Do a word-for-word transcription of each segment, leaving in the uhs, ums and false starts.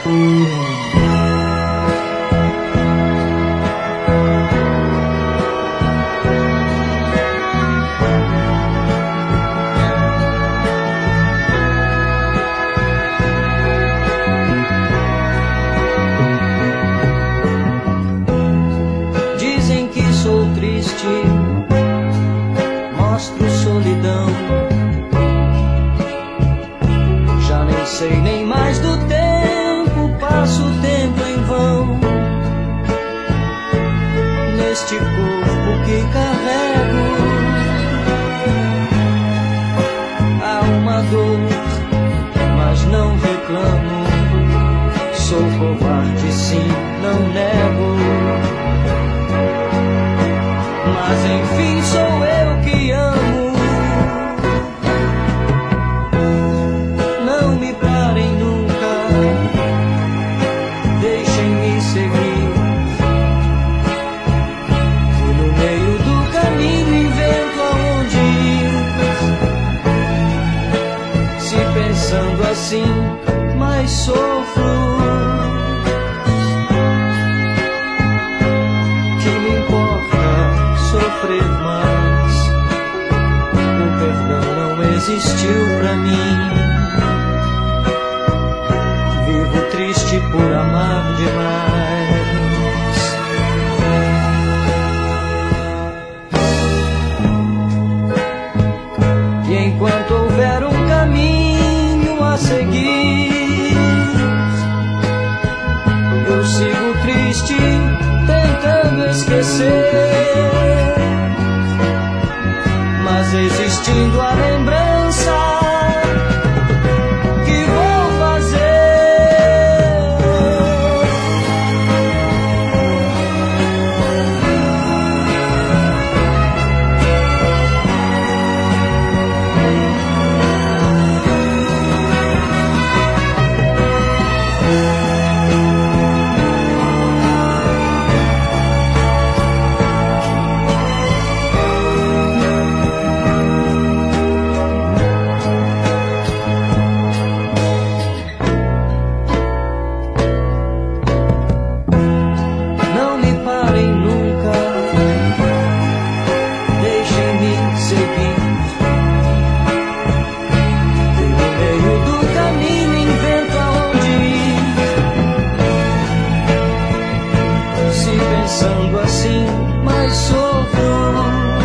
Dizem que sou triste, mostro solidão. Já nem sei nem mais do tempo, passo o tempo em vão. Neste corpo que carrego há uma dor, mas não reclamo. Sou covarde, sim, não nego. Mas enfim sou eu que amo. Não me parem nunca, deixem-me seguir. E no meio do caminho invento aonde ir. Se pensando assim, mais sofro. Sofrer mais, o perdão não existiu pra mim. Vivo triste por amar demais. E enquanto houver um caminho a seguir, eu sigo triste, tentando esquecer. Mas existindo a lembrança, que vou fazer? Pensando assim, mais sofro.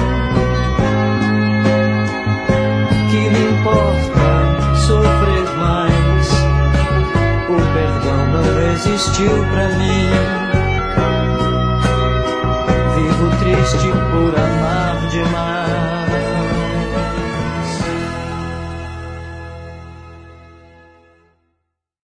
Que me importa sofrer mais? O perdão não existiu pra mim. Vivo triste por amar demais.